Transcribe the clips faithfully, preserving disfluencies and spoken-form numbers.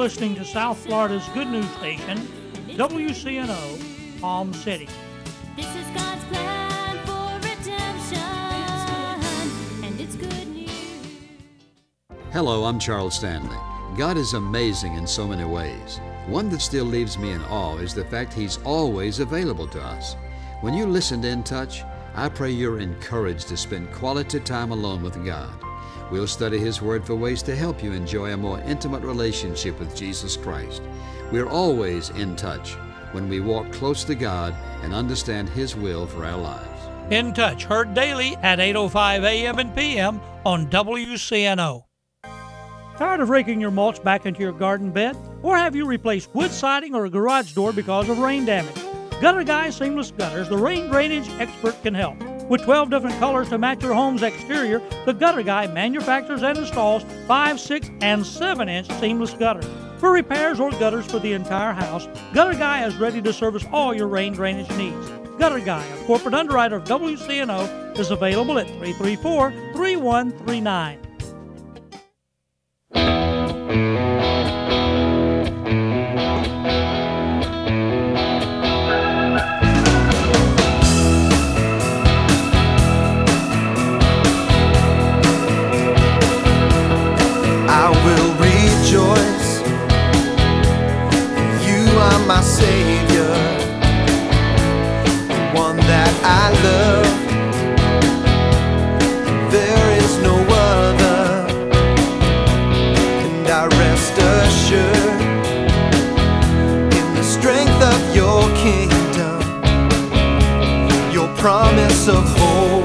listening to South Florida's good news station, W C N O, Palm City. This is God's plan for redemption, and it's good news. Hello, I'm Charles Stanley. God is amazing in so many ways. One that still leaves me in awe is the fact He's always available to us. When you listen to In Touch, I pray you're encouraged to spend quality time alone with God. We'll study His Word for ways to help you enjoy a more intimate relationship with Jesus Christ. We're always in touch when we walk close to God and understand His will for our lives. In Touch, heard daily at eight oh five a m and p m on W C N O. Tired of raking your mulch back into your garden bed? Or have you replaced wood siding or a garage door because of rain damage? Gutter Guy Seamless Gutters, the rain drainage expert, can help. With twelve different colors to match your home's exterior, the Gutter Guy manufactures and installs five, six, and seven inch seamless gutters. For repairs or gutters for the entire house, Gutter Guy is ready to service all your rain drainage needs. Gutter Guy, a corporate underwriter of W C N O, is available at three three four, three one three nine. My Savior, the one that I love. There is no other, and I rest assured in the strength of your kingdom, your promise of hope,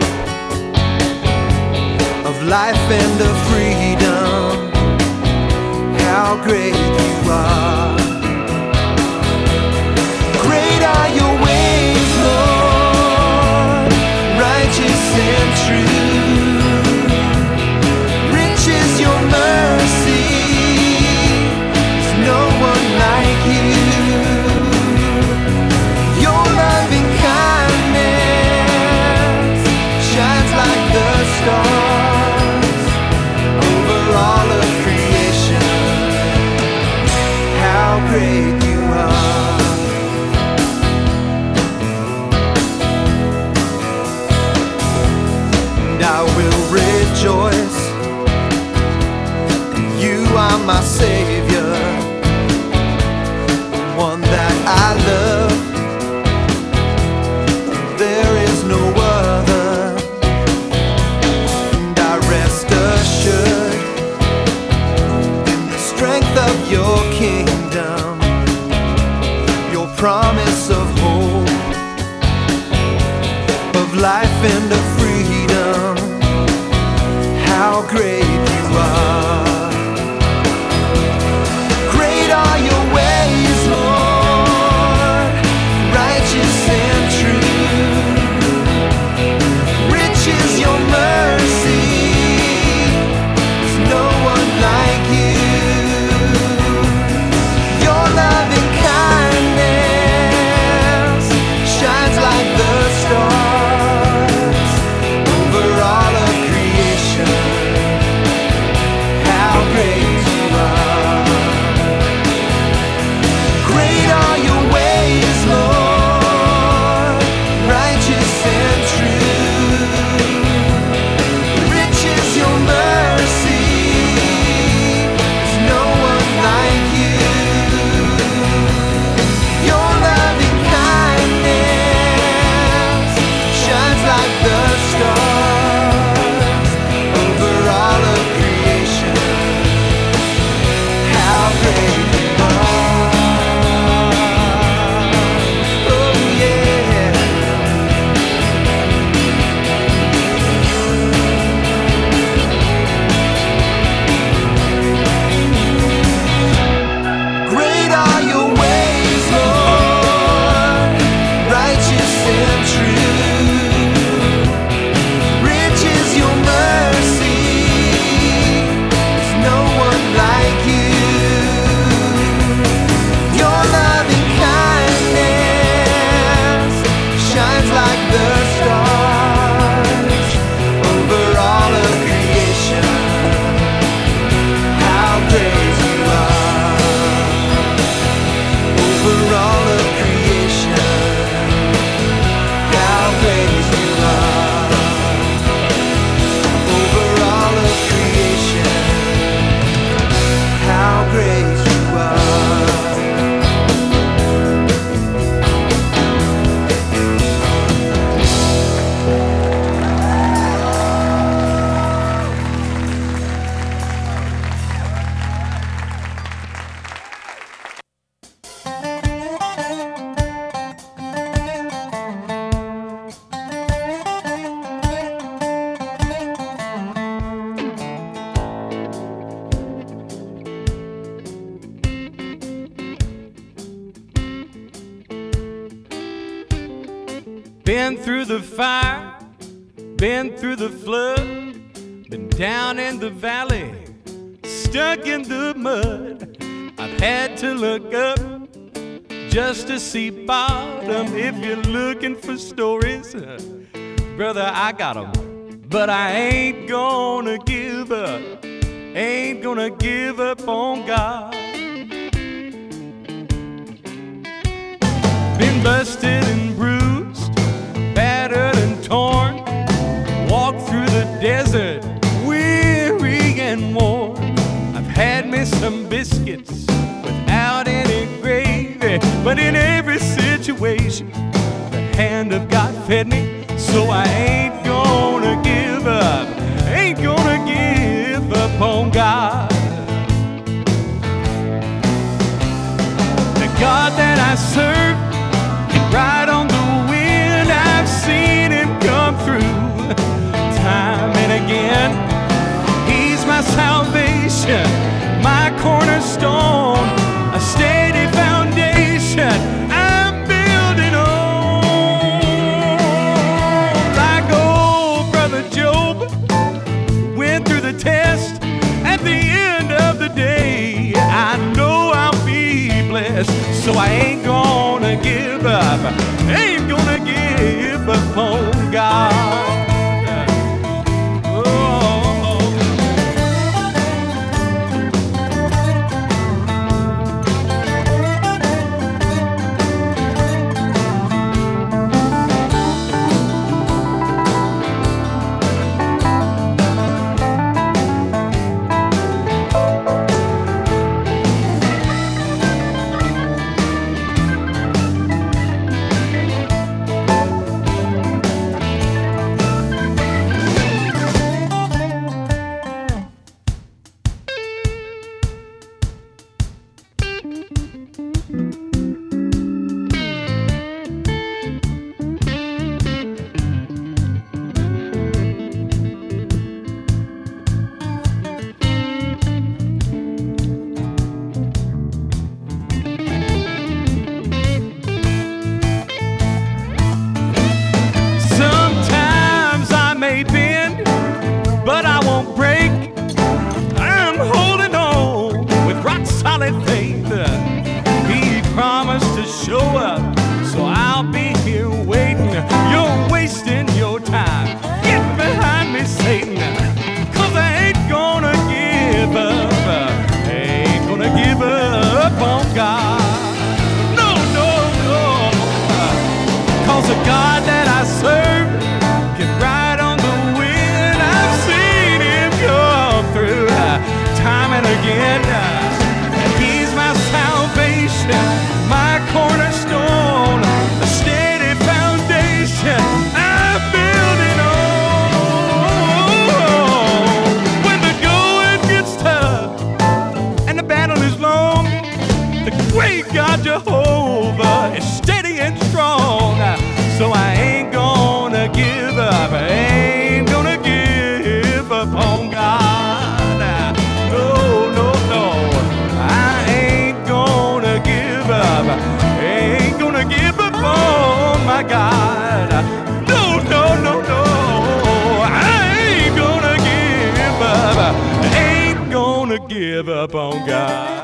of life and of freedom. How great you are. Great are your ways, Lord, righteous and true. Rich is your mercy, there's no one like you. Your loving kindness shines like the stars over all of creation. How great you are. I will rejoice, you are my Savior, the one that I love. There is no other, and I rest assured in the strength of your kingdom, your promise of hope, of life and of freedom. How great you are. Great are your ways, Lord, righteous and true. Rich is your mercy, there's no one like you. Your loving kindness shines like the stars over all of creation. over all of creation. How great you are. Over all of creation. How great you are. Been through the fire, been through the flood, been down in the valley, stuck in the mud. I've had to look up just to see bottom. If you're looking for stories, uh, brother, I got 'em. But I ain't gonna give up, ain't gonna give up on God. Been busted and bruised, battered and torn, walked through the desert, weary and worn. I've had me some biscuits without any gravy, but in every situation, the hand of God fed me, so I ain't gonna give up, ain't gonna give up on God. The God that I serve can ride on the wind. I've seen him come through time and again. He's my salvation, my cornerstone, a steady foundation I'm building on. Like old brother Job, went through the test. At the end of the day, I know I'll be blessed. So I ain't gonna give up, ain't gonna give up on God. Give up on God.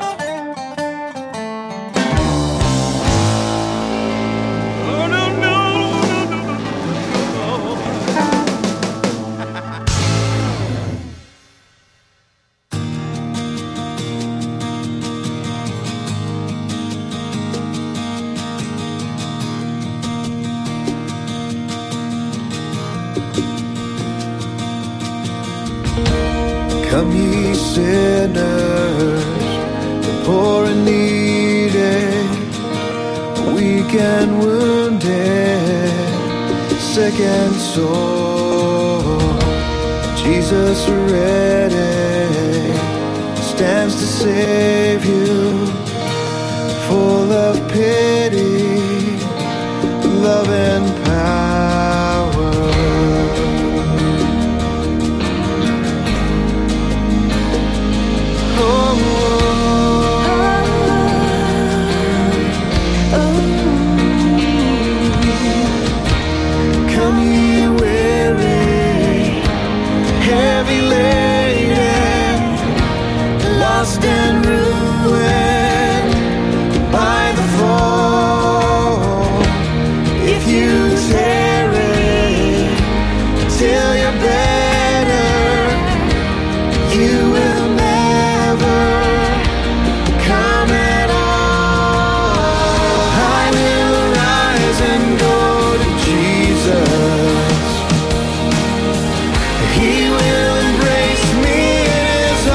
Oh, no, no, no, no, no, no. Come ye sinners, the poor and needy, weak and wounded, sick and sore. Jesus ready stands to save you, full of pity, love and power. Oh, oh, oh. Come ye weary, heavy laden, lost and ruined by the fall. If you tarry till you're better, you will never come at all. I will arise and go to Jesus. He will embrace me in his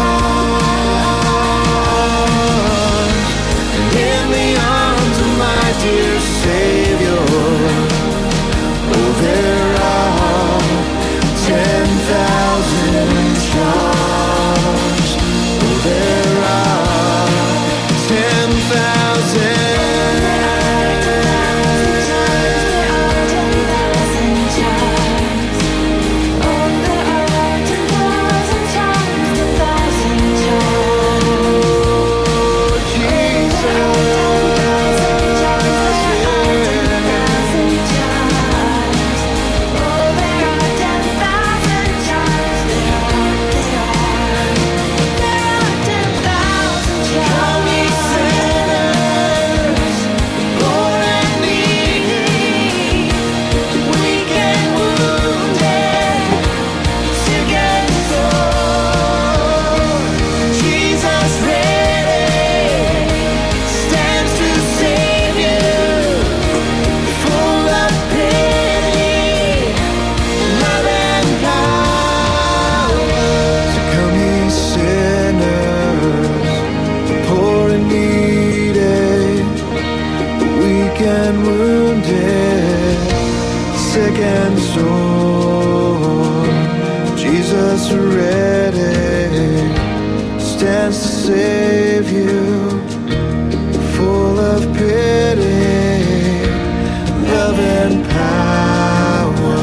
arms, and in the arms of my dear Savior, oh, there are ten thousand charms. Oh, there are ten thousand. And wounded, sick and sore, Jesus ready stands to save you, full of pity, love and power.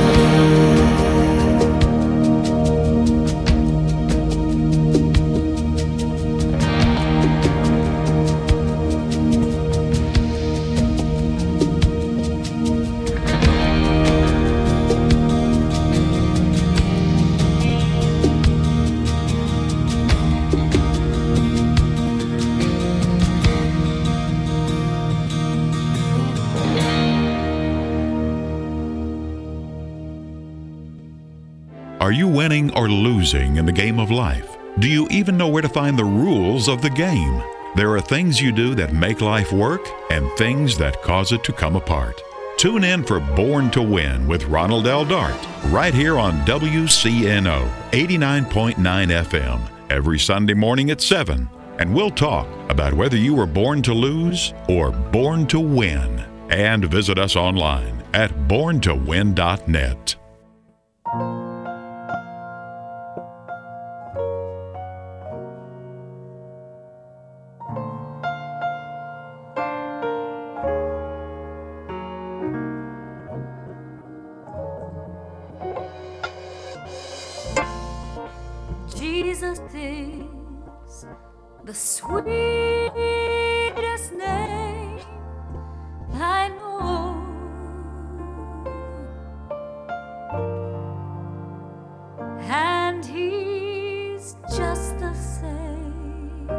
Are you winning or losing in the game of life? Do you even know where to find the rules of the game? There are things you do that make life work and things that cause it to come apart. Tune in for Born to Win with Ronald L. Dart right here on W C N O eighty-nine point nine F M every Sunday morning at seven. And we'll talk about whether you were born to lose or born to win. And visit us online at born to win dot net. Jesus is the sweetest name I know. And he's just the same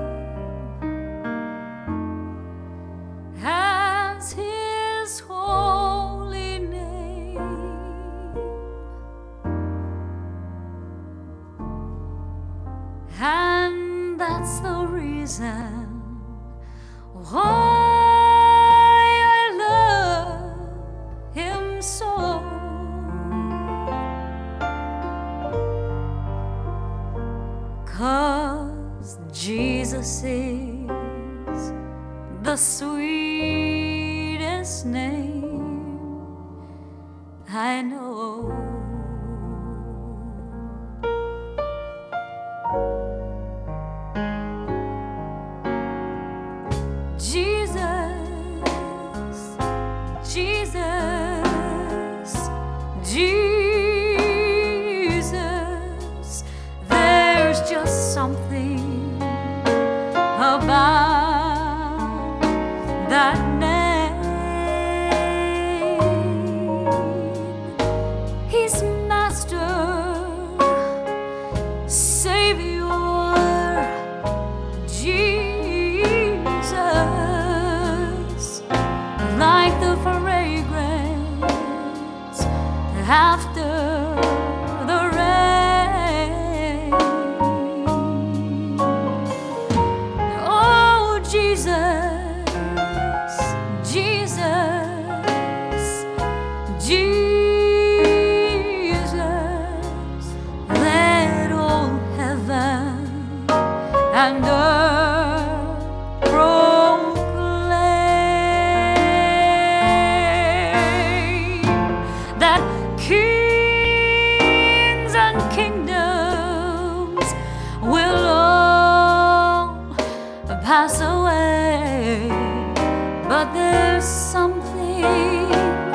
as his holy name. And that's the reason I know. Jesus, Jesus, Jesus, there's just something about that name. He's Master, Savior, Jesus, like the fragrance after the rain. Oh, Jesus, Jesus, Jesus, let all heaven and earth proclaim that kings and kingdoms will all pass away, but there's something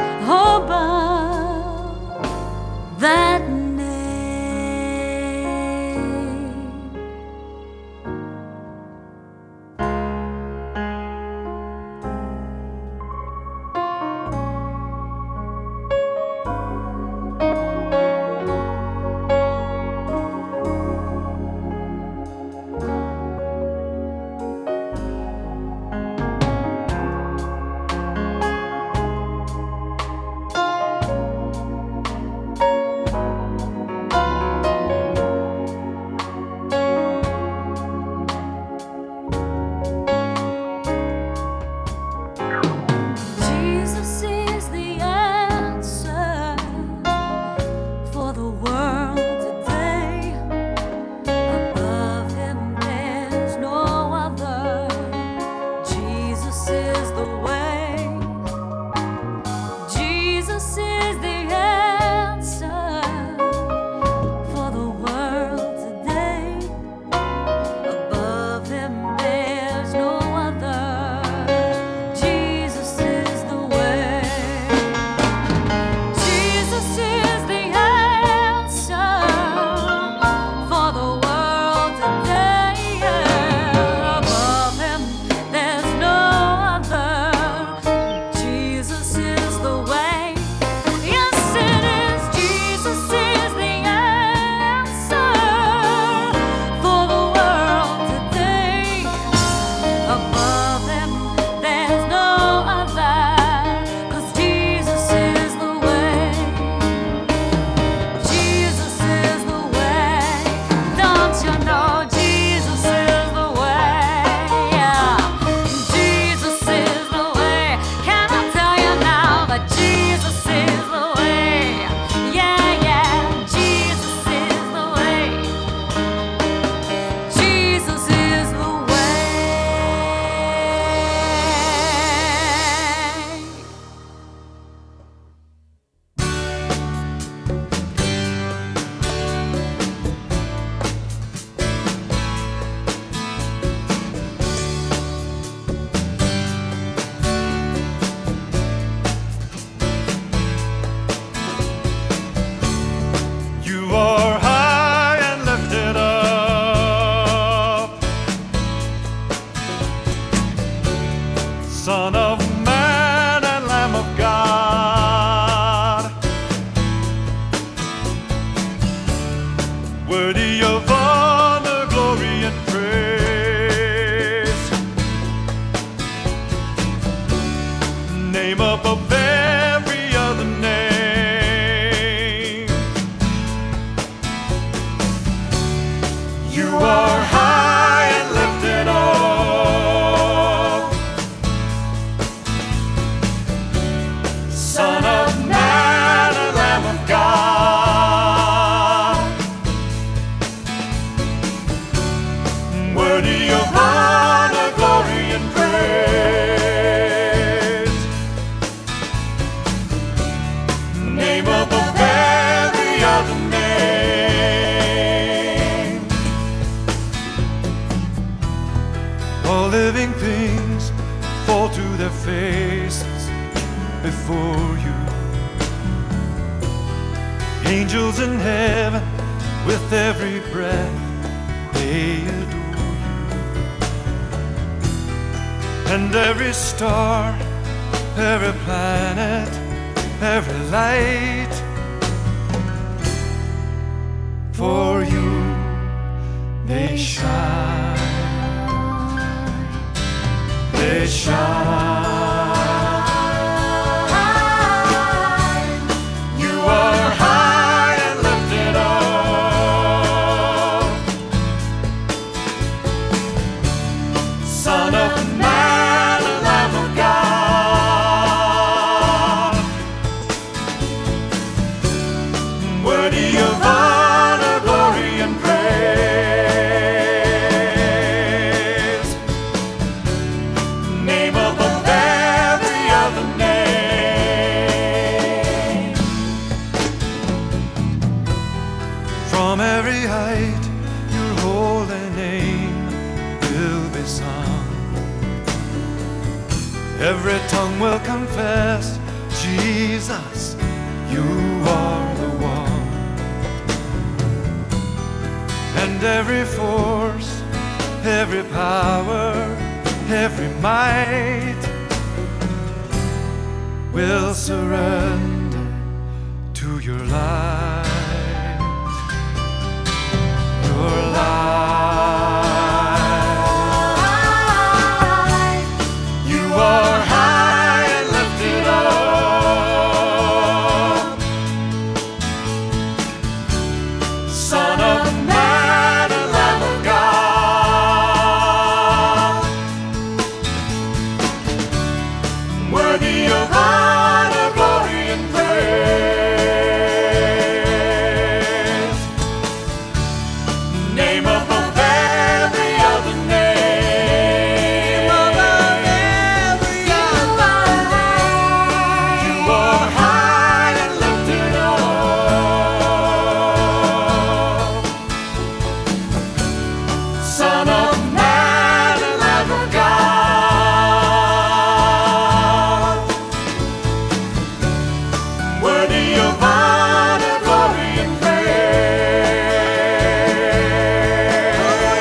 about that name. Jesus is the answer for the world today. Above him there's no other. Jesus is the way. Jesus is the answer for the world today. Above him there's no other. Jesus is the way. Jesus is the answer for the world today. Above him there's no other. Jesus is the way. Yes, it is. Jesus is the answer for the world today. Above him there's no other, 'cause Jesus is the way. Jesus is the way. Don't you know Jesus is the way? Yeah. Jesus is the way. Can I tell you now that Jesus is the way? Yeah, yeah. Jesus is the way. Jesus is the way. You are high and lifted up, Son of Man and Lamb of God, worthy of honor, glory, and praise. Name above every other name. You are high and lifted up, Son of Man and Lamb of God, worthy of honor, glory, and praise. faces before you. Angels in heaven, with every breath they adore you. And every star, every planet, every light, for you they shine. They shine. You are high and lifted up, Son of Man, Lamb of God, worthy of honor, glory, and praise. Name above every other name. From every height, your holy name will be sung. Every tongue will confess, Jesus, you are the one. And every force, every power, every might will surrender to your light, your light. You are high and lifted up, Son of Man, and Lamb of God, worthy of honor, glory, and praise. Name above every other name. Above every other name. You are high and lifted up, Son of Man, and Lamb of God, worthy of honor, glory, and praise.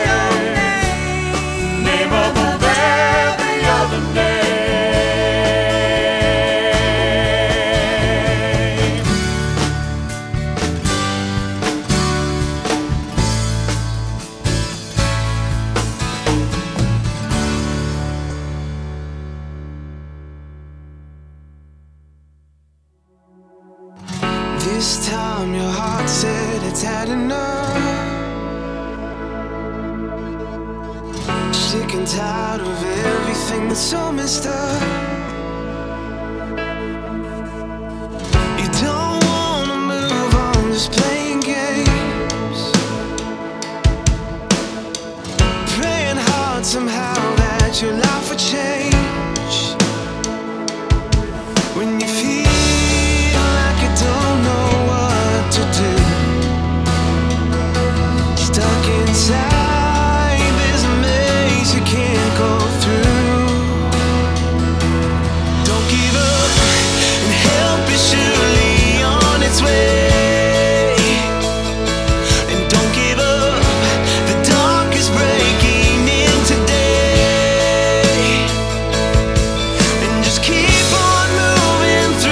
Name above every other name. This time your heart said it's had enough. Sick and tired of everything that's so messed up. You don't wanna move on, just playing games, praying hard somehow that your life would change. When you feel like you don't know what to do, stuck inside, there's a maze you can't go through. Don't give up, and help is surely on its way. And don't give up, the dark is breaking in today. And just keep on moving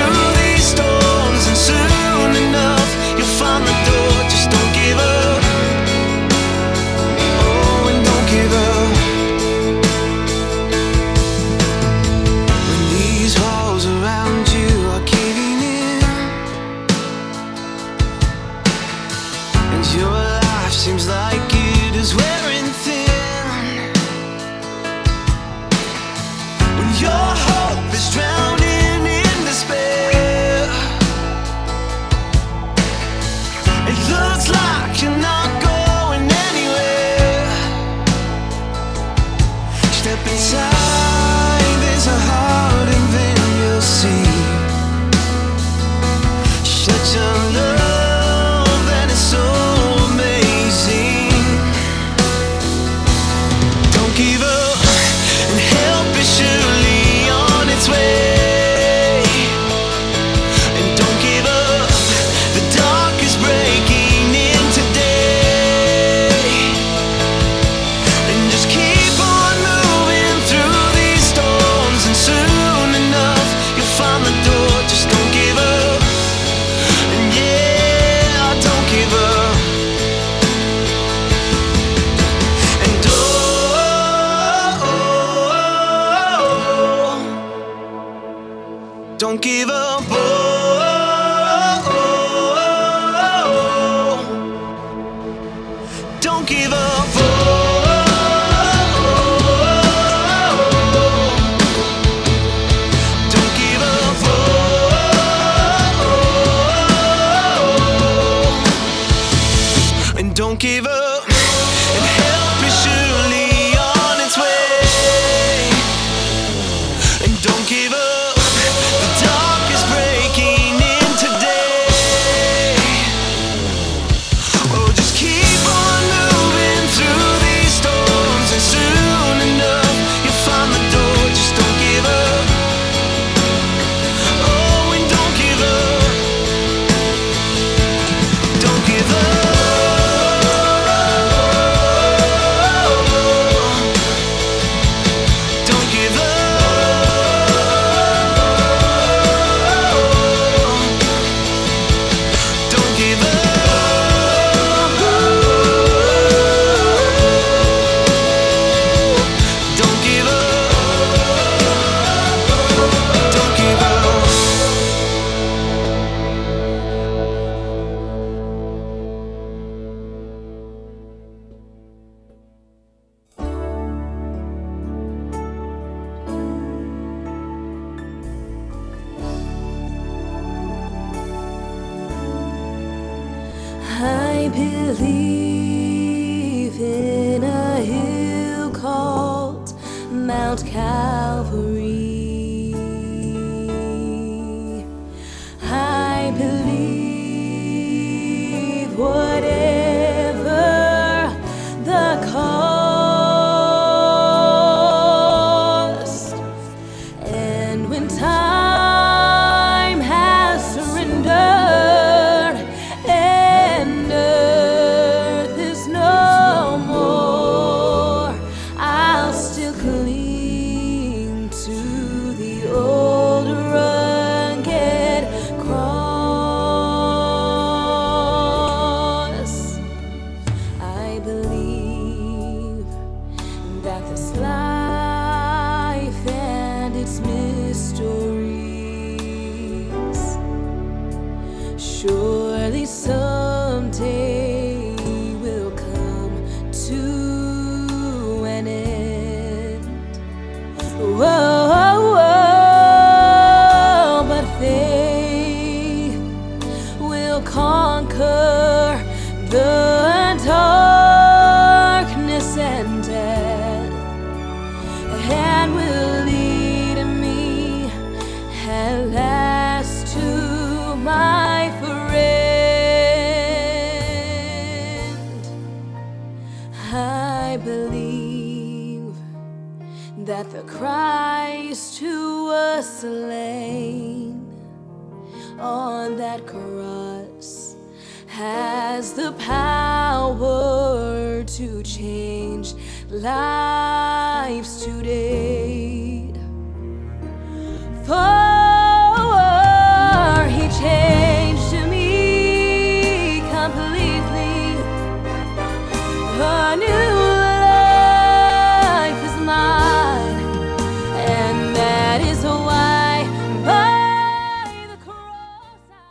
Don't give up. Oh, oh, oh, oh. Don't give up. Oh, don't give up. Oh, and don't give up. And help is surely on its way. And don't give up. I believe in a hill called Mount Calvary. I believe whatever the cost, and when time has surrendered surely someday will come to an end. Whoa, whoa, whoa, but faith will conquer the darkness and death, and will lead me at last to my friend. I believe that the Christ who was slain on that cross has the power to change lives today. For he changed me completely. A new life is mine, and that is why by the cross I...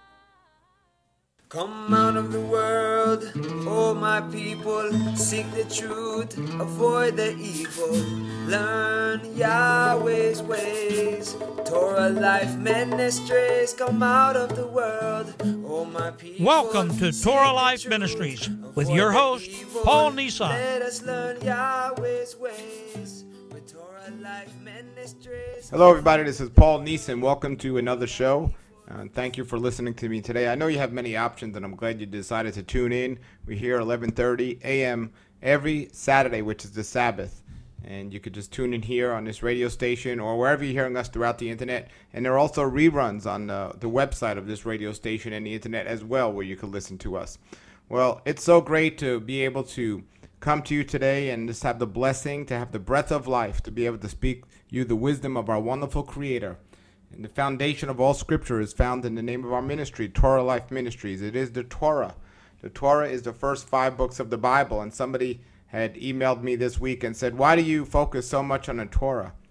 Come out of the world, oh my people, seek the truth, avoid the evil, learn Yahweh's ways. Torah Life Ministries, come out of the world, oh my people. Welcome to Torah Life Ministries with your host, Paul Nissan. Let us learn Yahweh's ways with Torah Life Ministries. Hello, everybody. This is Paul Neeson. Welcome to another show. Uh, thank you for listening to me today. I know you have many options, and I'm glad you decided to tune in. We're here at eleven thirty a.m. every Saturday, which is the Sabbath. And you could just tune in here on this radio station or wherever you're hearing us throughout the internet. And there are also reruns on the, the website of this radio station and the internet as well, where you can listen to us. Well, it's so great to be able to come to you today and just have the blessing to have the breath of life, to be able to speak you the wisdom of our wonderful Creator. And the foundation of all Scripture is found in the name of our ministry, Torah Life Ministries. It is the Torah. The Torah is the first five books of the Bible. And somebody had emailed me this week and said, why do you focus so much on the Torah?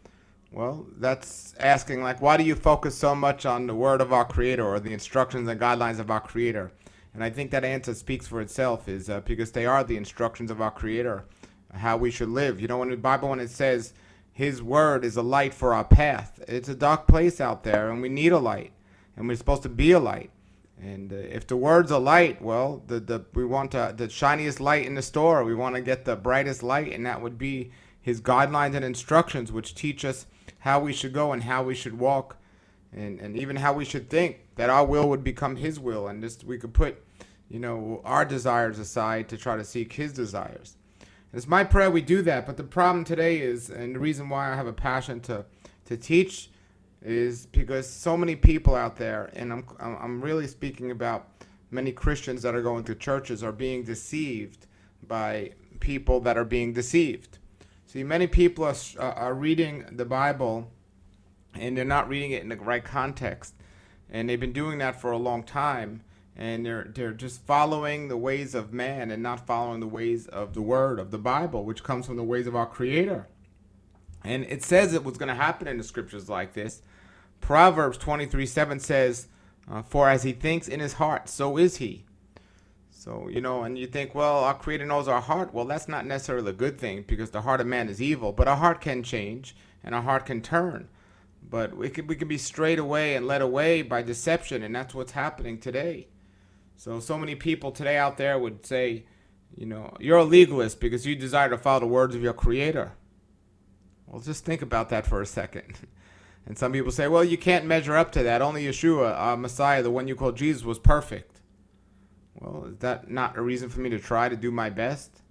Well, that's asking, like, why do you focus so much on the word of our Creator or the instructions and guidelines of our Creator? And I think that answer speaks for itself, is uh, because they are the instructions of our Creator, how we should live. You know, in the Bible, when it says His word is a light for our path, it's a dark place out there, and we need a light, and we're supposed to be a light. And uh, if the word's a light, well, the, the we want to, the shiniest light in the store. We want to get the brightest light, and that would be His guidelines and instructions, which teach us how we should go and how we should walk, and, and even how we should think, that our will would become His will, and just we could put, you know, our desires aside to try to seek His desires. And it's my prayer we do that, but the problem today is, and the reason why I have a passion to, to teach, is because so many people out there, and I'm, I'm really speaking about many Christians that are going to churches, are being deceived by people that are being deceived. See, many people are, are reading the Bible, and they're not reading it in the right context. And they've been doing that for a long time. And they're they're just following the ways of man and not following the ways of the Word, of the Bible, which comes from the ways of our Creator. And it says it was going to happen in the scriptures like this. Proverbs twenty-three seven says, uh, for as he thinks in his heart, so is he. So, you know, and you think, well, our Creator knows our heart. Well, that's not necessarily a good thing, because the heart of man is evil. But our heart can change, and our heart can turn. But we can, we can be strayed away and led away by deception, and that's what's happening today. So, so many people today out there would say, you know, you're a legalist because you desire to follow the words of your Creator. Well, just think about that for a second. And some people say, well, you can't measure up to that. Only Yeshua, uh, Messiah, the one you call Jesus, was perfect. Well, is that not a reason for me to try to do my best?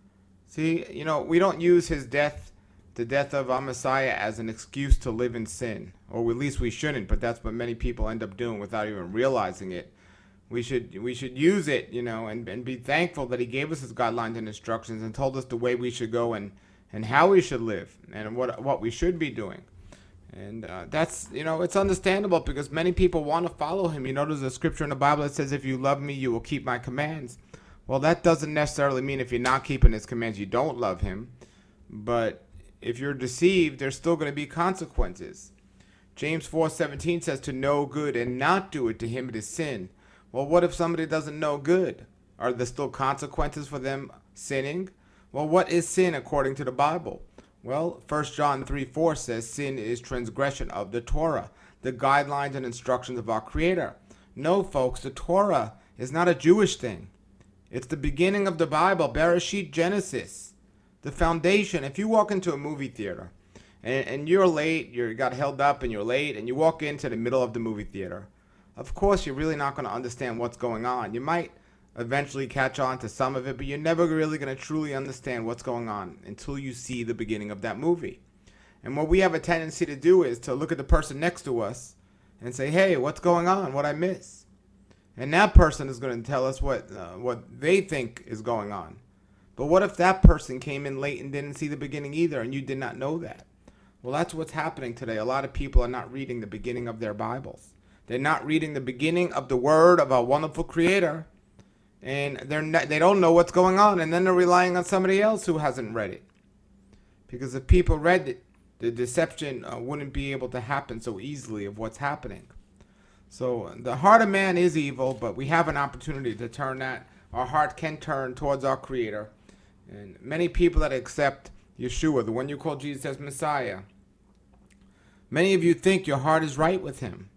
See, you know, we don't use his death, the death of our Messiah, as an excuse to live in sin. Or at least we shouldn't, but that's what many people end up doing without even realizing it. We should we should use it, you know, and, and be thankful that he gave us his guidelines and instructions and told us the way we should go and, and how we should live and what what we should be doing. And uh, that's, you know, it's understandable because many people want to follow him. You know, there's a scripture in the Bible that says, if you love me, you will keep my commands. Well, that doesn't necessarily mean if you're not keeping his commands, you don't love him. But if you're deceived, there's still going to be consequences. James four seventeen says, to know good and not do it, to him it is sin. Well, what if somebody doesn't know good? Are there still consequences for them sinning? Well, what is sin according to the Bible? Well, First John three four says sin is transgression of the Torah, the guidelines and instructions of our Creator. No, folks, the Torah is not a Jewish thing. It's the beginning of the Bible, Bereshit, Genesis, the foundation. If you walk into a movie theater and, and you're late, you got held up and you're late, and you walk into the middle of the movie theater, of course you're really not going to understand what's going on. You might eventually catch on to some of it, but you're never really going to truly understand what's going on until you see the beginning of that movie. And what we have a tendency to do is to look at the person next to us and say, hey, what's going on? What I miss? And that person is going to tell us what uh, what they think is going on. But what if that person came in late and didn't see the beginning either, and you did not know that? Well, that's what's happening today. A lot of people are not reading the beginning of their Bibles. They're not reading the beginning of the word of our wonderful Creator. And they're not, they don't know what's going on, and then they're relying on somebody else who hasn't read it. Because if people read it, the deception uh, wouldn't be able to happen so easily of what's happening. So the heart of man is evil, but we have an opportunity to turn that. Our heart can turn towards our Creator. And many people that accept Yeshua, the one you call Jesus as Messiah, many of you think your heart is right with him.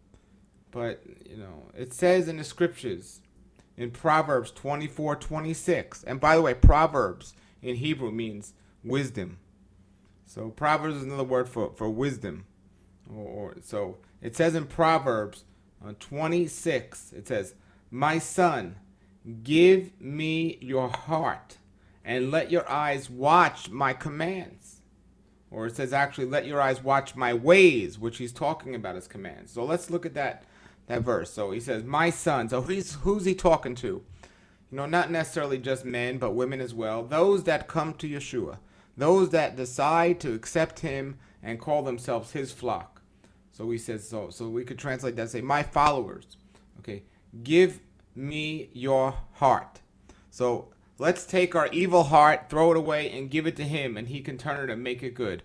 But, you know, it says in the scriptures, in Proverbs twenty-four twenty-six. And by the way, Proverbs in Hebrew means wisdom. So Proverbs is another word for, for wisdom. Or, or so it says in Proverbs uh, twenty-six, it says, my son, give me your heart and let your eyes watch my commands. Or it says actually, let your eyes watch my ways, which he's talking about his commands. So let's look at that. That verse. So he says, my son. So who's, who's he talking to? You know, not necessarily just men, but women as well. Those that come to Yeshua. Those that decide to accept him and call themselves his flock. So he says, so so we could translate that and say, my followers. Okay, give me your heart. So let's take our evil heart, throw it away, and give it to him, and he can turn it and make it good.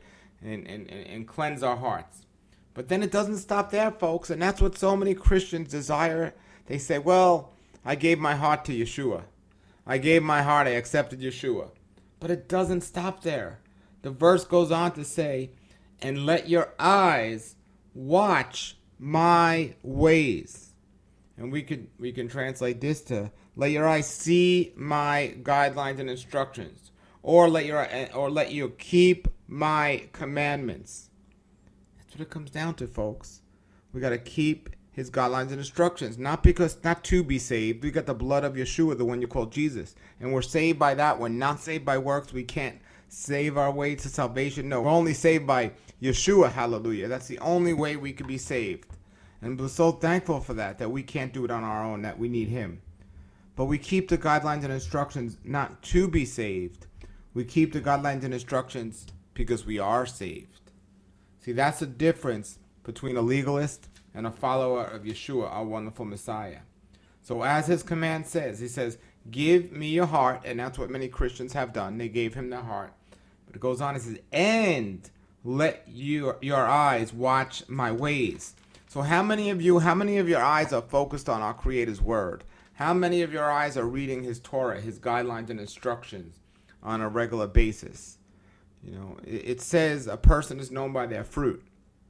and, and, and cleanse our hearts. But then it doesn't stop there, folks, and that's what so many Christians desire. They say, well, I gave my heart to Yeshua. I gave my heart, I accepted Yeshua. But it doesn't stop there. The verse goes on to say, and let your eyes watch my ways. And we can we can translate this to, let your eyes see my guidelines and instructions, or let your or let you keep my commandments. That's what it comes down to, folks. We got to keep his guidelines and instructions, not because not to be saved. We got the blood of Yeshua, the one you call Jesus, and we're saved by that. We're not saved by works. We can't save our way to salvation. No, we're only saved by Yeshua. Hallelujah. That's the only way we could be saved. And we're so thankful for that, that we can't do it on our own, that we need him. But we keep the guidelines and instructions not to be saved. We keep the guidelines and instructions because we are saved. See, that's the difference between a legalist and a follower of Yeshua, our wonderful Messiah. So as his command says, he says, give me your heart, and that's what many Christians have done. They gave him their heart. But it goes on, it says, and let your, your eyes watch my ways. So how many of you, how many of your eyes are focused on our Creator's word? How many of your eyes are reading his Torah, his guidelines and instructions on a regular basis? You know, it, it says a person is known by their fruit.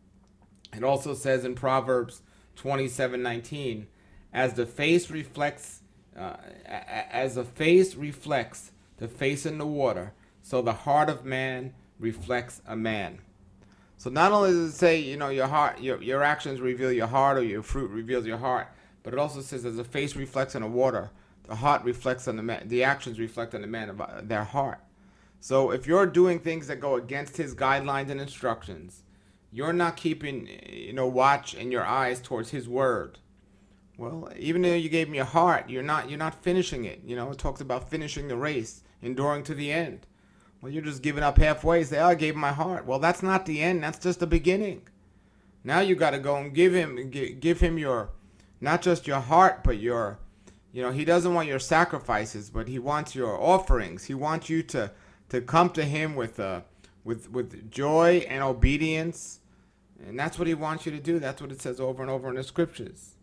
It also says in Proverbs twenty-seven nineteen, as the face reflects, uh, as the face reflects the face in the water, so the heart of man reflects a man. So not only does it say, you know, your heart, your your actions reveal your heart, or your fruit reveals your heart, but it also says as the face reflects in the water, the heart reflects on the man, the actions reflect on the man about their heart. So if you're doing things that go against his guidelines and instructions, you're not keeping, you know, watch in your eyes towards his word. Well, even though you gave him your heart, you're not you're not finishing it. You know, it talks about finishing the race, enduring to the end. Well, you're just giving up halfway. Say, oh, I gave him my heart. Well, that's not the end. That's just the beginning. Now you got to go and give him give him your, not just your heart, but your, you know, he doesn't want your sacrifices, but he wants your offerings. He wants you to to come to him with uh with with joy and obedience. And that's what he wants you to do. That's what it says over and over in the scriptures.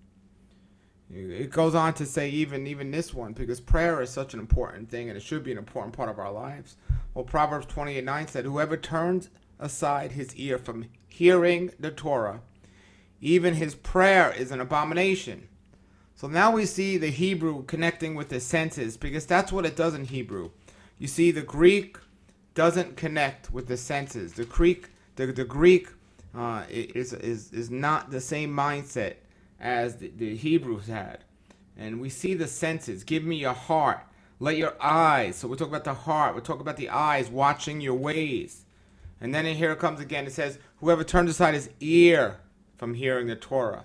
It goes on to say even even this one, because prayer is such an important thing, and it should be an important part of our lives. Well, Proverbs twenty-eight nine said, whoever turns aside his ear from hearing the Torah, even his prayer is an abomination. So now we see the Hebrew connecting with the senses, because that's what it does in Hebrew. You see, the Greek doesn't connect with the senses. The Greek, the, the Greek uh, is, is, is not the same mindset as the, the Hebrews had. And we see the senses. Give me your heart. Let your eyes. So we're talking about the heart. We're talking about the eyes watching your ways. And then here it comes again. It says, whoever turns aside his ear from hearing the Torah,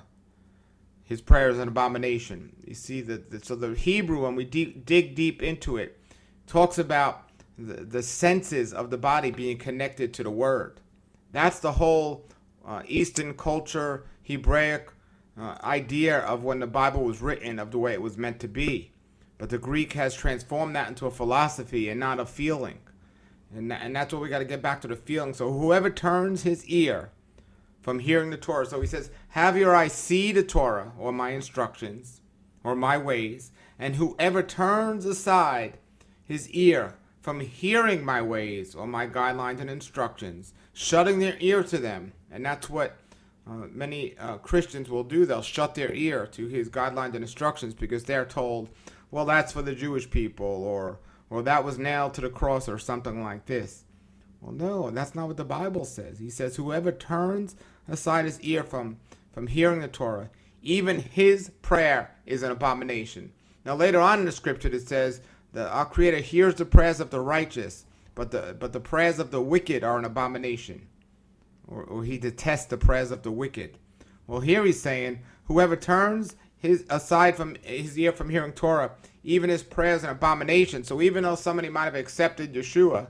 his prayer is an abomination. You see, that the, so the Hebrew, when we deep, dig deep into it, talks about the, the senses of the body being connected to the word. That's the whole uh, Eastern culture, Hebraic uh, idea of when the Bible was written, of the way it was meant to be. But the Greek has transformed that into a philosophy and not a feeling. And, that, and that's what we got to get back to, the feeling. So whoever turns his ear from hearing the Torah. So he says, have your eyes see the Torah, or my instructions, or my ways. And whoever turns aside his ear from hearing my ways, or my guidelines and instructions, shutting their ear to them. And that's what uh, many uh, Christians will do. They'll shut their ear to his guidelines and instructions because they're told, well, that's for the Jewish people, or or that was nailed to the cross, or something like this. Well, no, that's not what the Bible says. He says, whoever turns aside his ear from, from hearing the Torah, even his prayer is an abomination. Now, later on in the scripture, it says that our Creator hears the prayers of the righteous, but the but the prayers of the wicked are an abomination. Or, or he detests the prayers of the wicked. Well, here he's saying, whoever turns his aside from his ear from hearing Torah, even his prayers an abomination. So even though somebody might have accepted Yeshua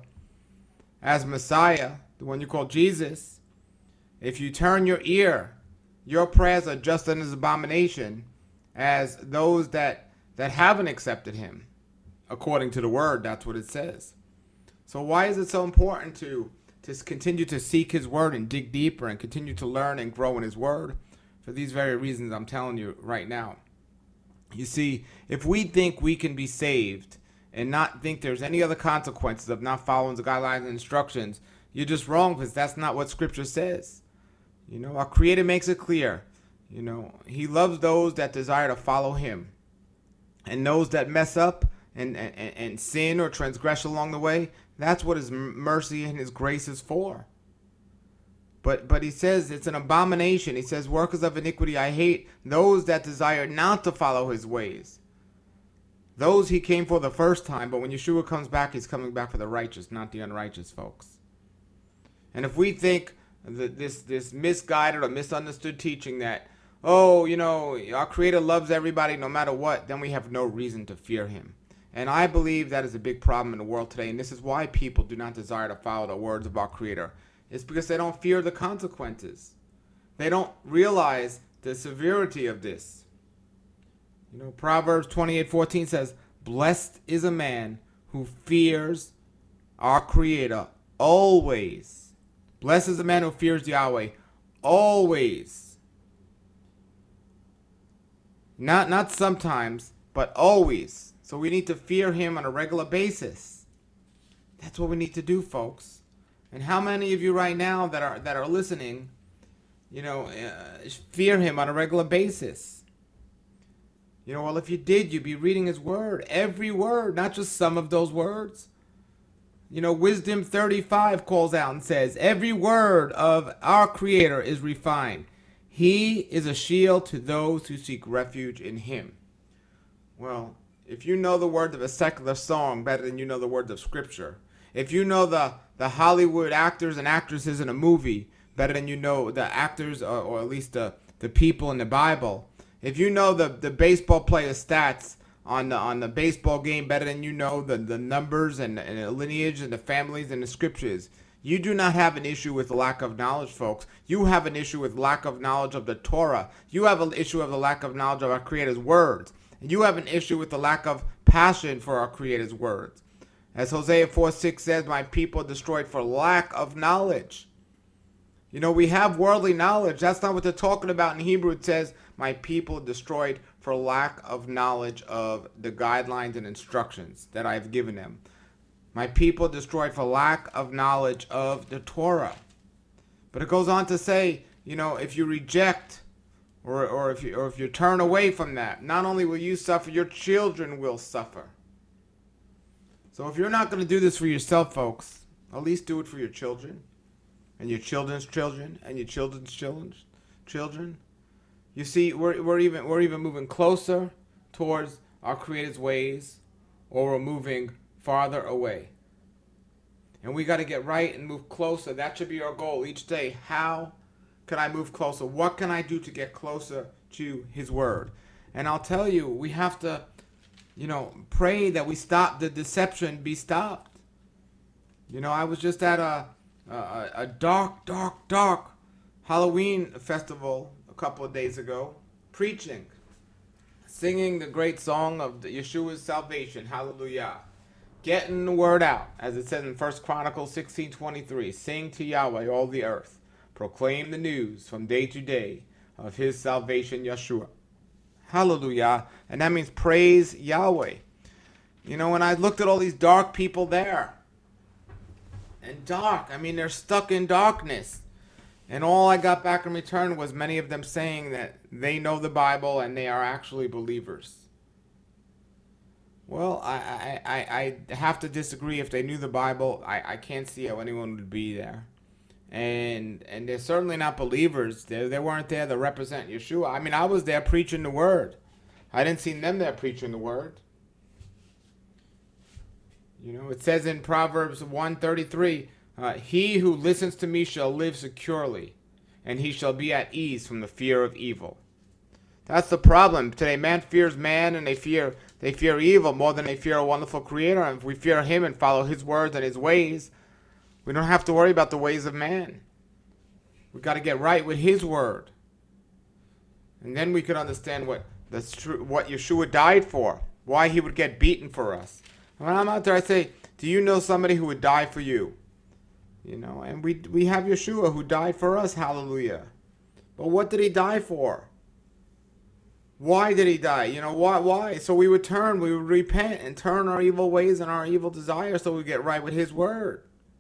as Messiah, the one you call Jesus, if you turn your ear, your prayers are just as abomination as those that that haven't accepted him. According to the word, that's what it says. So why is it so important to to continue to seek his word and dig deeper and continue to learn and grow in his word for these very reasons I'm telling you right now. You see, if we think we can be saved and not think there's any other consequences of not following the guidelines and instructions, you're just wrong, because that's not what Scripture says. You know, our Creator makes it clear. You know, he loves those that desire to follow him. And those that mess up and, and, and sin or transgress along the way, that's what his mercy and his grace is for. But but he says it's an abomination. He says, workers of iniquity I hate, those that desire not to follow his ways. Those he came for the first time, but when Yeshua comes back, he's coming back for the righteous, not the unrighteous folks. And if we think that this, this misguided or misunderstood teaching that, oh, you know, our Creator loves everybody no matter what, then we have no reason to fear him. And I believe that is a big problem in the world today, and this is why people do not desire to follow the words of our Creator. It's because they don't fear the consequences. They don't realize the severity of this. You know, Proverbs twenty-eight fourteen says, blessed is a man who fears our Creator always. Blessed is a man who fears Yahweh always. Not, not sometimes, but always. So we need to fear him on a regular basis. That's what we need to do, folks. And how many of you right now that are that are listening, you know, uh, fear him on a regular basis? You know, well, if you did, you'd be reading his word, every word, not just some of those words. You know, Wisdom thirty-five calls out and says, every word of our Creator is refined. He is a shield to those who seek refuge in him. Well, if you know the words of a secular song better than you know the words of Scripture, if you know the, the Hollywood actors and actresses in a movie better than you know the actors or, or at least the, the people in the Bible, if you know the, the baseball player stats on the on the baseball game better than you know the, the numbers and, and the lineage and the families and the scriptures, you do not have an issue with lack of knowledge, folks. You have an issue with lack of knowledge of the Torah. You have an issue of the lack of knowledge of our Creator's words. And you have an issue with the lack of passion for our Creator's words. As Hosea four six says, my people are destroyed for lack of knowledge. You know, we have worldly knowledge. That's not what they're talking about in Hebrew. It says, my people are destroyed for lack of knowledge of the guidelines and instructions that I've given them. My people are destroyed for lack of knowledge of the Torah. But it goes on to say, you know, if you reject or, or, if you, or if you turn away from that, not only will you suffer, your children will suffer. So if you're not going to do this for yourself, folks, at least do it for your children and your children's children and your children's children's children. You see, we're we're even we're even moving closer towards our Creator's ways, or we're moving farther away. And we got to get right and move closer. That should be our goal each day. How can I move closer? What can I do to get closer to His Word? And I'll tell you, we have to, you know, pray that we stop the deception, be stopped. You know, I was just at a a, a dark, dark, dark Halloween festival a couple of days ago, preaching, singing the great song of the Yeshua's salvation, hallelujah. Getting the word out, as it says in First Chronicles sixteen twenty-three, sing to Yahweh all the earth, proclaim the news from day to day of His salvation, Yeshua. Hallelujah. And that means praise Yahweh. You know, when I looked at all these dark people there, and dark, I mean, they're stuck in darkness. And all I got back in return was many of them saying that they know the Bible and they are actually believers. Well, I I, I, I have to disagree. If they knew the Bible, I, I can't see how anyone would be there. And and they're certainly not believers. They, they weren't there to represent Yeshua. I mean, I was there preaching the word. I didn't see them there preaching the word. You know, it says in Proverbs one thirty-three, uh, he who listens to me shall live securely, and he shall be at ease from the fear of evil. That's the problem today. Man fears man, and they fear they fear evil more than they fear a wonderful Creator. And if we fear Him and follow His words and His ways, we don't have to worry about the ways of man. We've got to get right with His word, and then we could understand what that's true, what Yeshua died for, why He would get beaten for us. When I'm out there, I say, do you know somebody who would die for you? You know, and we we have Yeshua who died for us, hallelujah. But what did he die for? Why did he die? You know, why? Why? So we would turn, we would repent and turn our evil ways and our evil desires so we get right with his word.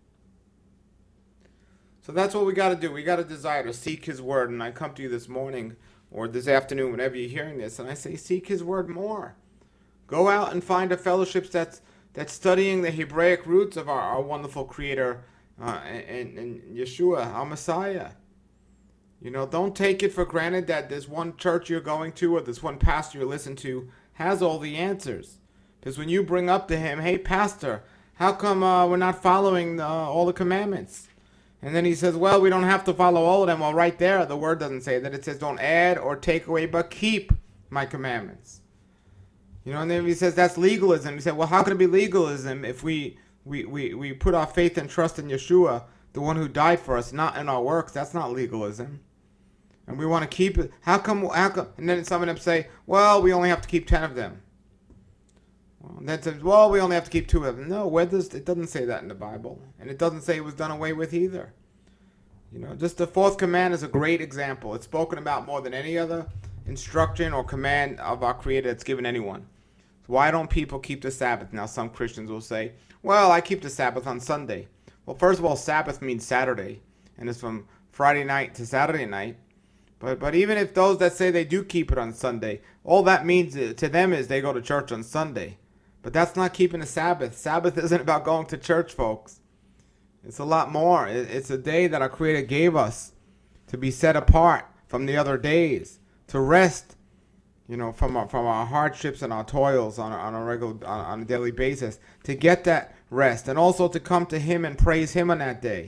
So that's what we got to do. We got to desire to seek his word. And I come to you this morning or this afternoon, whenever you're hearing this, and I say, seek his word more. Go out and find a fellowship that's, that's studying the Hebraic roots of our, our wonderful Creator uh, and, and Yeshua, our Messiah. You know, don't take it for granted that this one church you're going to or this one pastor you listen to has all the answers. Because when you bring up to him, hey, pastor, how come uh, we're not following uh, all the commandments? And then he says, well, we don't have to follow all of them. Well, right there, the word doesn't say that. It says, don't add or take away, but keep my commandments. You know, and then he says that's legalism. He said, well, how can it be legalism if we, we, we, we put our faith and trust in Yeshua, the one who died for us, not in our works? That's not legalism. And we want to keep it. How come, how come? And then some of them say, well, we only have to keep ten of them. Well, and then says, well, we only have to keep two of them. No, where does, it doesn't say that in the Bible. And it doesn't say it was done away with either. You know, just the fourth command is a great example. It's spoken about more than any other instruction or command of our Creator that's given anyone. So why don't people keep the Sabbath? Now, some Christians will say, well, I keep the Sabbath on Sunday. Well, first of all, Sabbath means Saturday. And it's from Friday night to Saturday night. But but even if those that say they do keep it on Sunday, all that means to them is they go to church on Sunday. But that's not keeping the Sabbath. Sabbath isn't about going to church, folks. It's a lot more. It's a day that our Creator gave us to be set apart from the other days, to rest, you know, from our, from our hardships and our toils on a, on a regular on, on a daily basis, to get that rest, and also to come to Him and praise Him on that day.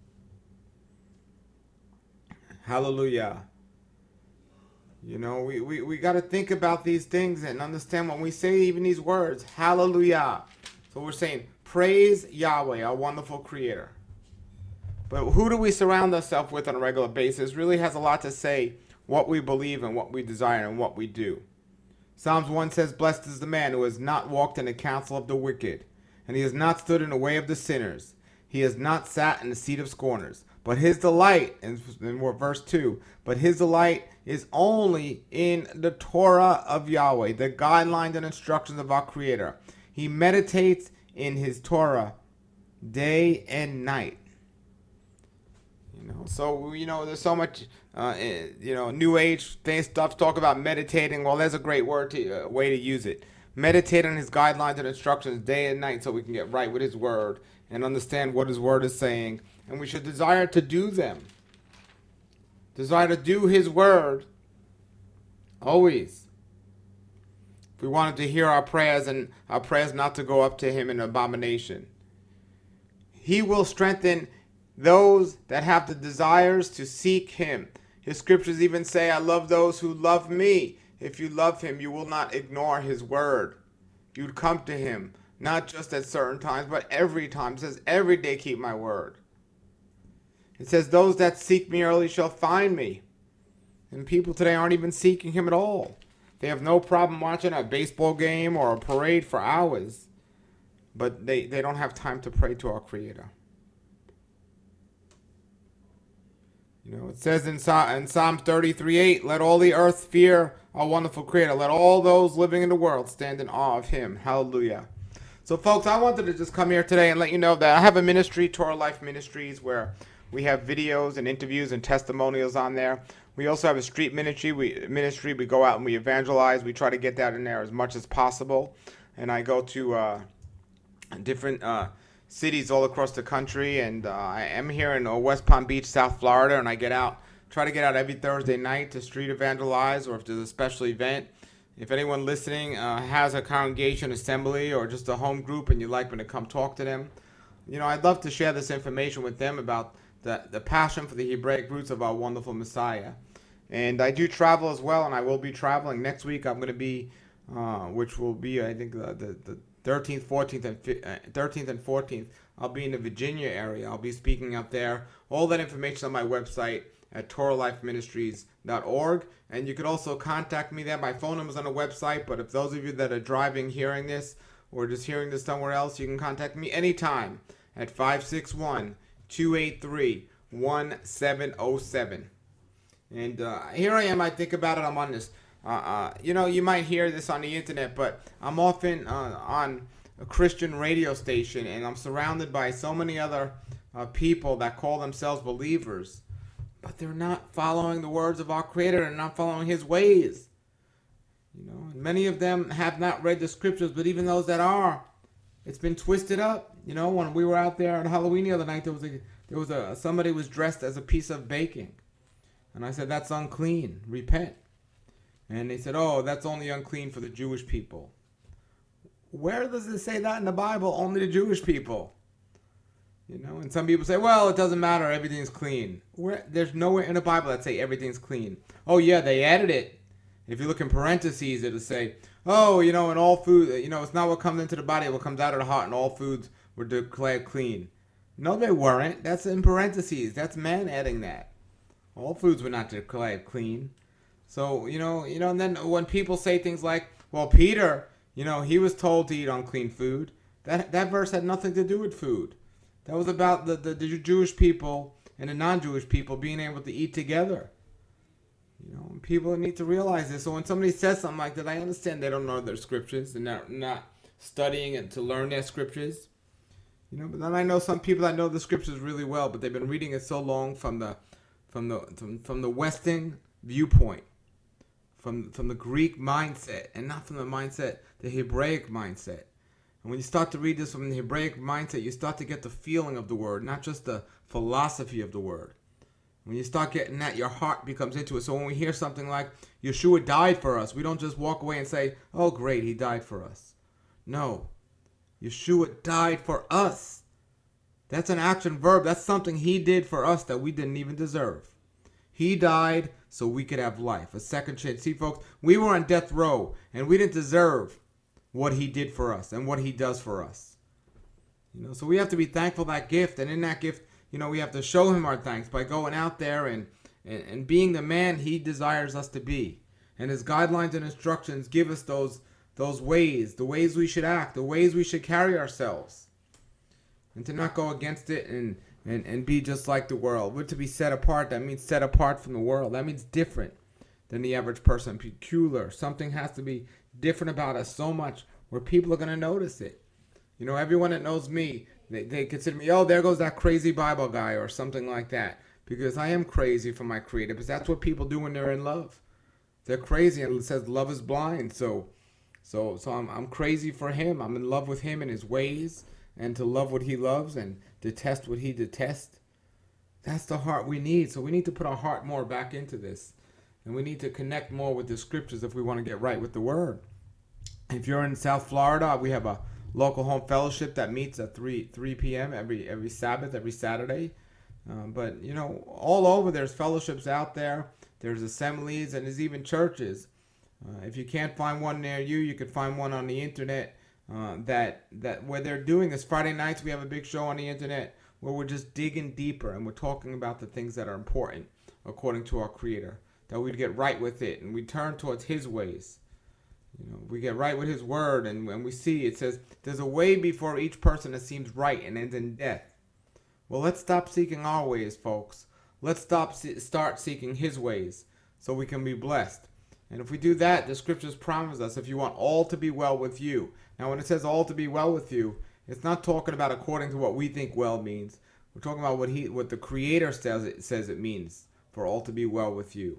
Hallelujah. You know, we, we, we got to think about these things and understand when we say even these words, hallelujah. So we're saying, praise Yahweh, our wonderful Creator. But who do we surround ourselves with on a regular basis really has a lot to say what we believe and what we desire and what we do. Psalms one says, blessed is the man who has not walked in the counsel of the wicked, and he has not stood in the way of the sinners. He has not sat in the seat of scorners. But his delight, in, in verse two, but his delight is only in the Torah of Yahweh, the guidelines and instructions of our Creator. He meditates in his Torah day and night. You know, so, you know, there's so much, uh, you know, New Age things, stuff, talk about meditating. Well, there's a great word to, uh, way to use it. Meditate on his guidelines and instructions day and night so we can get right with his word and understand what his word is saying. And we should desire to do them. Desire to do his word always. If we wanted to hear our prayers and our prayers not to go up to him in abomination. He will strengthen those that have the desires to seek him. His scriptures even say, I love those who love me. If you love him, you will not ignore his word. You'd come to him, not just at certain times, but every time. It says, every day keep my word. It says, those that seek me early shall find me. And people today aren't even seeking him at all. They have no problem watching a baseball game or a parade for hours. But they, they don't have time to pray to our Creator. You know, it says in, in Psalm thirty-three eight, let all the earth fear our wonderful Creator. Let all those living in the world stand in awe of him. Hallelujah. So, folks, I wanted to just come here today and let you know that I have a ministry, Torah Life Ministries, where we have videos and interviews and testimonials on there. We also have a street ministry. We ministry. We go out and we evangelize. We try to get that in there as much as possible. And I go to uh, different uh, cities all across the country. And uh, I am here in uh, West Palm Beach, South Florida. And I get out, try to get out every Thursday night to street evangelize, or if there's a special event. If anyone listening uh, has a congregation assembly or just a home group and you'd like me to come talk to them, you know, I'd love to share this information with them about The, the passion for the Hebraic roots of our wonderful Messiah. And I do travel as well, and I will be traveling. Next week I'm going to be, uh, which will be, I think, the, the, the thirteenth, fourteenth, and thirteenth and fourteenth, I'll be in the Virginia area. I'll be speaking out there. All that information on my website at Torah Life Ministries dot org. And you can also contact me there. My phone number's on the website, but if those of you that are driving hearing this, or just hearing this somewhere else, you can contact me anytime at five six one, two eight three, one seven zero seven. And uh, here I am. I think about it. I'm on this. Uh, uh, you know, you might hear this on the internet, but I'm often uh, on a Christian radio station, and I'm surrounded by so many other uh, people that call themselves believers, but they're not following the words of our Creator and not following His ways. You know, and many of them have not read the scriptures, but even those that are, it's been twisted up. You know, when we were out there on Halloween the other night, there was a there was a somebody was dressed as a piece of bacon. And I said, that's unclean. Repent. And they said, oh, that's only unclean for the Jewish people. Where does it say that in the Bible? Only the Jewish people. You know, and some people say, well, it doesn't matter. Everything's clean. Where, there's nowhere in the Bible that say everything's clean. Oh, yeah, they added it. If you look in parentheses, it'll say, oh, you know, in all food, you know, it's not what comes into the body, what comes out of the heart, and all foods were declared clean. No, they weren't. That's in parentheses. That's man adding that. All foods were not declared clean. So, you know, you know, and then when people say things like, well, Peter, you know, he was told to eat unclean food. That that verse had nothing to do with food. That was about the, the, the Jewish people and the non-Jewish people being able to eat together. You know, and people need to realize this. So when somebody says something like that, I understand they don't know their scriptures and they're not studying it to learn their scriptures. You know, but then I know some people that know the scriptures really well, but they've been reading it so long from the From the from, from the Western viewpoint, from from the Greek mindset, and not from the mindset, the Hebraic mindset. And when you start to read this from the Hebraic mindset, you start to get the feeling of the word, not just the philosophy of the word. When you start getting that, your heart becomes into it. So when we hear something like, Yeshua died for us, we don't just walk away and say, oh great, he died for us. No, Yeshua died for us. That's an action verb. That's something he did for us that we didn't even deserve. He died so we could have life, a second chance. See, folks, we were on death row, and we didn't deserve what he did for us and what he does for us. You know, so we have to be thankful for that gift, and in that gift, you know, we have to show him our thanks by going out there and, and, and being the man he desires us to be. And his guidelines and instructions give us those, those ways, the ways we should act, the ways we should carry ourselves. And to not go against it and, and, and be just like the world. We're to be set apart. That means set apart from the world. That means different than the average person. Peculiar. Something has to be different about us so much where people are going to notice it. You know, everyone that knows me, they, they consider me, oh, there goes that crazy Bible guy or something like that. Because I am crazy for my Creator. Because that's what people do when they're in love. They're crazy, and it says love is blind. So so, so I'm, I'm crazy for him. I'm in love with him and his ways. And to love what he loves and detest what he detests. That's the heart we need. So we need to put our heart more back into this. And we need to connect more with the scriptures if we want to get right with the word. If you're in South Florida, we have a local home fellowship that meets at three p.m. every every Sabbath, every Saturday. Um, but, you know, all over there's fellowships out there. There's assemblies and there's even churches. Uh, if you can't find one near you, you can find one on the internet. Uh, that that where they're doing this Friday nights, we have a big show on the internet where we're just digging deeper and we're talking about the things that are important according to our Creator, that we'd get right with it and we turn towards his ways. You know, we get right with his word, and when we see it says there's a way before each person that seems right and ends in death. Well, let's stop seeking our ways, folks. Let's stop start seeking his ways so we can be blessed. And if we do that, the scriptures promise us, if you want all to be well with you. Now, when it says all to be well with you, it's not talking about according to what we think well means. We're talking about what he, what the Creator says it, says it means for all to be well with you.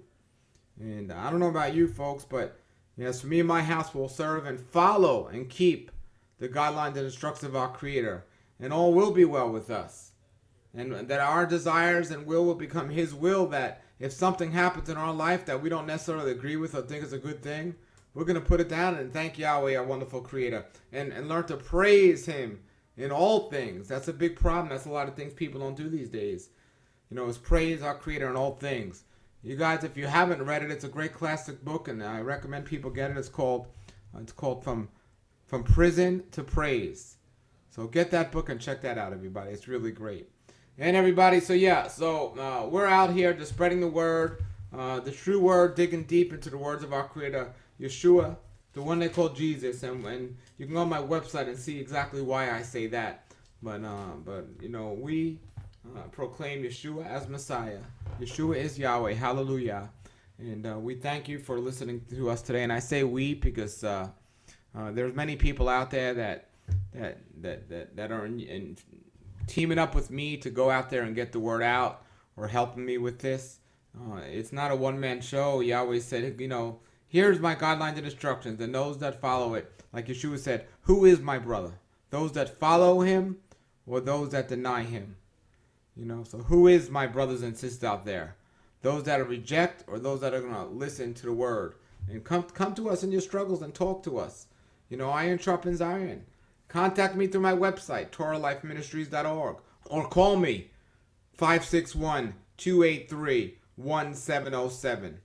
And I don't know about you folks, but yes, for me and my house will serve and follow and keep the guidelines and instructions of our Creator. And all will be well with us. And that our desires and will will become his will, that if something happens in our life that we don't necessarily agree with or think is a good thing, we're going to put it down and thank Yahweh, our wonderful Creator, and, and learn to praise him in all things. That's a big problem. That's a lot of things people don't do these days. You know, is praise our Creator in all things. You guys, if you haven't read it, it's a great classic book, and I recommend people get it. It's called, uh, it's called From From Prison to Praise. So get that book and check that out, everybody. It's really great. And everybody, so yeah, so uh, we're out here just spreading the word, uh, the true word, digging deep into the words of our Creator, Yeshua, the one they call Jesus. And, and you can go on my website and see exactly why I say that. But, uh, but you know, we uh, proclaim Yeshua as Messiah. Yeshua is Yahweh. Hallelujah. And uh, we thank you for listening to us today. And I say we because uh, uh, there's many people out there that that that that, that are in, in teaming up with me to go out there and get the word out or helping me with this. Uh, it's not a one-man show. Yahweh said, you know, here's my guidelines and instructions, and those that follow it, like Yeshua said, who is my brother? Those that follow him or those that deny him? You know, so who is my brothers and sisters out there? Those that reject or those that are going to listen to the word? And come come to us in your struggles and talk to us. You know, iron sharpens iron. Contact me through my website, Torah Life Ministries dot org, or call me, five six one, two eight three, one seven zero seven.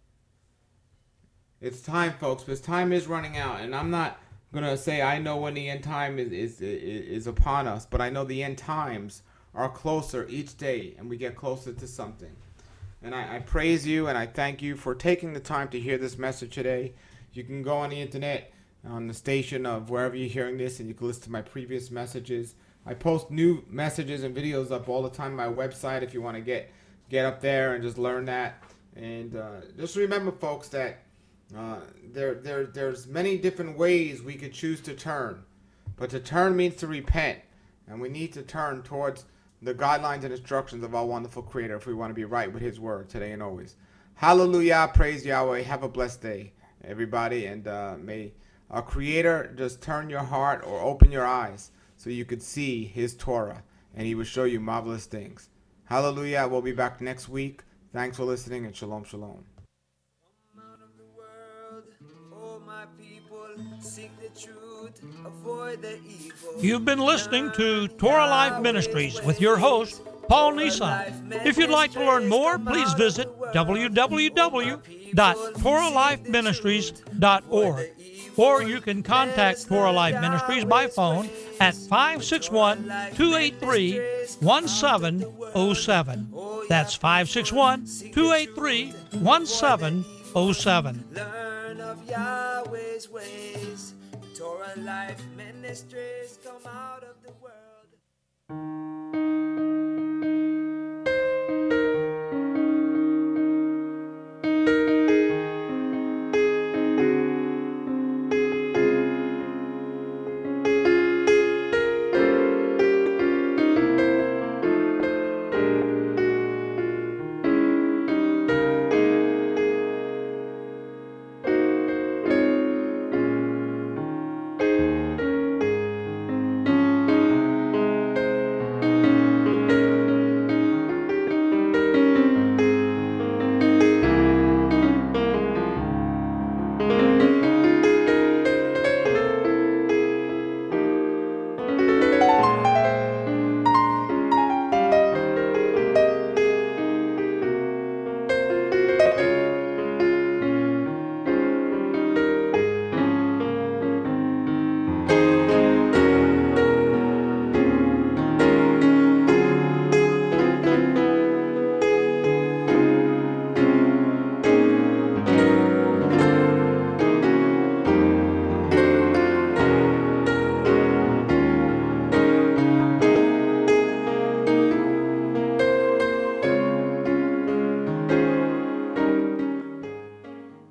It's time, folks, because time is running out, and I'm not going to say I know when the end time is, is, is, is upon us, but I know the end times are closer each day, and we get closer to something. And I, I praise you, and I thank you for taking the time to hear this message today. You can go on the internet, on the station of wherever you're hearing this, and you can listen to my previous messages. I post new messages and videos up all the time on my website if you want to get get up there and just learn that. And uh, just remember, folks, that uh, there there there's many different ways we could choose to turn, but to turn means to repent, and we need to turn towards the guidelines and instructions of our wonderful Creator if we want to be right with His Word today and always. Hallelujah! Praise Yahweh! Have a blessed day, everybody, and uh, may our Creator just turn your heart or open your eyes so you could see His Torah, and He will show you marvelous things. Hallelujah. We'll be back next week. Thanks for listening, and shalom, shalom. Come out of the world, oh my people, seek the truth, avoid the evil. You've been listening to Torah Life Ministries with your host, Paul Nissan. If you'd like to learn more, please visit w w w dot torah life ministries dot org. Or you can contact Torah Life Ministries by phone at five six one, two eight three, one seven zero seven. That's five six one, two eight three, one seven zero seven. Learn of Yahweh's ways. Torah Life Ministries come out of the world.